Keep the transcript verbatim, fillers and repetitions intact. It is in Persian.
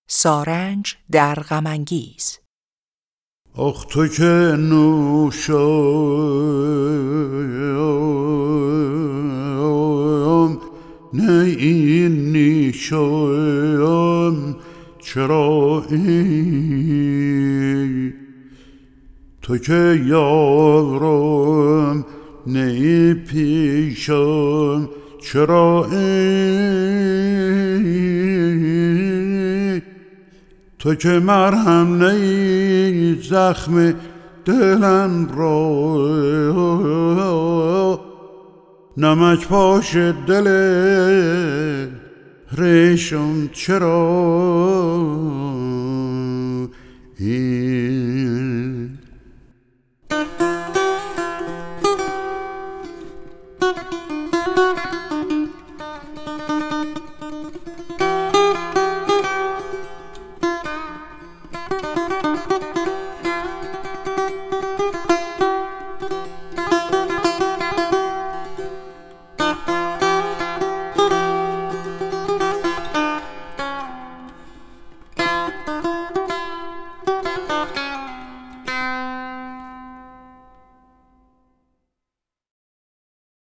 سارنج در غم انگیز. آخ تو که نوشم نه این نیشم چرا ای تو که یارم نه پیشم چرا ای تو که مرهم نه زخم دلم را نمک پاش دل ریشم چرا این